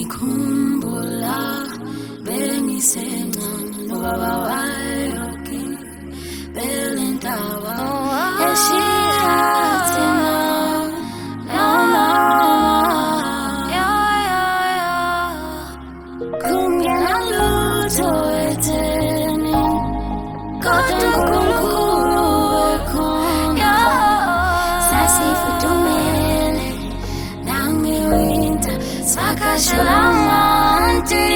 ngikhumbula bengisencane nobaba wayoki belentaba eshiya thina noma kungena lutho etheni kodwa uNkulunkulu ekhona sasifudumele nangiwinter sakashalamante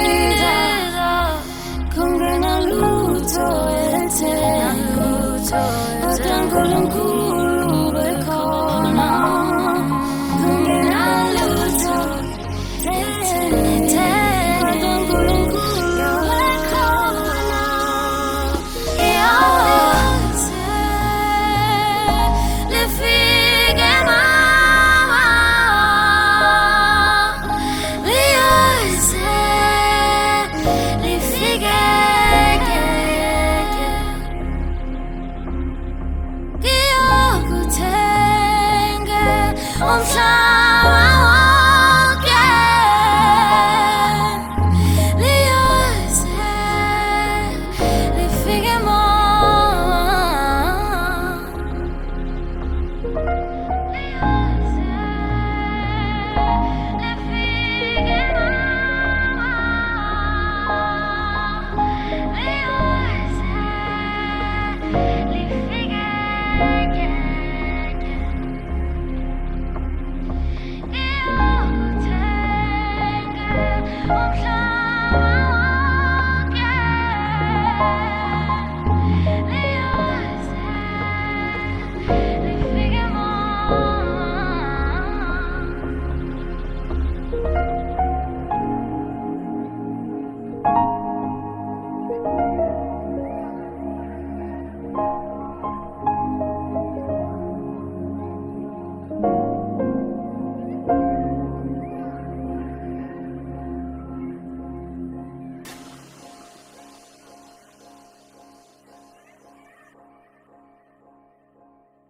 kungena lutho etheni kodwa uNkulunkulu ekhona kungena lutho etheni kodwa uNkulunkulu ekhona lifike mama liyoze lifike kiyokuthenge umhlaba